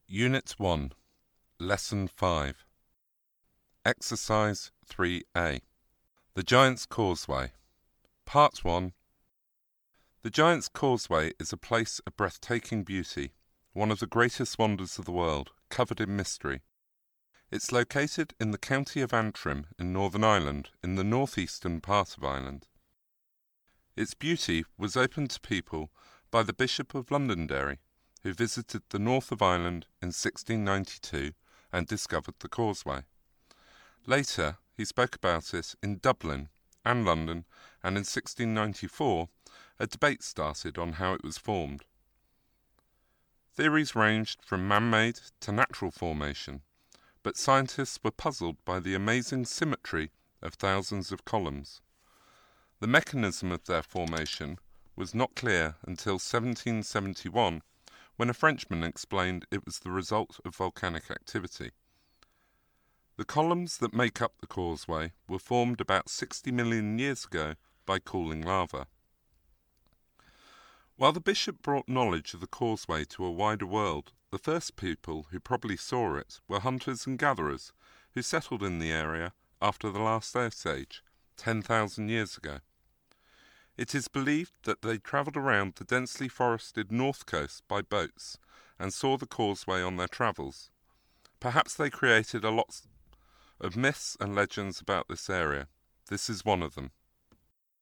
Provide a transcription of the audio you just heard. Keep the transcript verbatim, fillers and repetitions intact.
Unit one, Lesson five. Exercise three A. The Giant's Causeway. Part one. The Giant's Causeway is a place of breathtaking beauty, one of the greatest wonders of the world, covered in mystery. It's located in the county of Antrim in Northern Ireland, in the northeastern part of Ireland. Its beauty was opened to people by the Bishop of Londonderry, who visited the north of Ireland in sixteen ninety-two and discovered the causeway. Later, he spoke about it in Dublin and London, and in sixteen ninety-four, a debate started on how it was formed. Theories ranged from man-made to natural formation, but scientists were puzzled by the amazing symmetry of thousands of columns. The mechanism of their formation was not clear until seventeen seventy-one, when a Frenchman explained it was the result of volcanic activity. The columns that make up the causeway were formed about sixty million years ago by cooling lava. While the bishop brought knowledge of the causeway to a wider world, the first people who probably saw it were hunters and gatherers who settled in the area after the last ice age, ten thousand years ago. It is believed that they travelled around the densely forested north coast by boats and saw the causeway on their travels. Perhaps they created a lot of myths and legends about this area. This is one of them.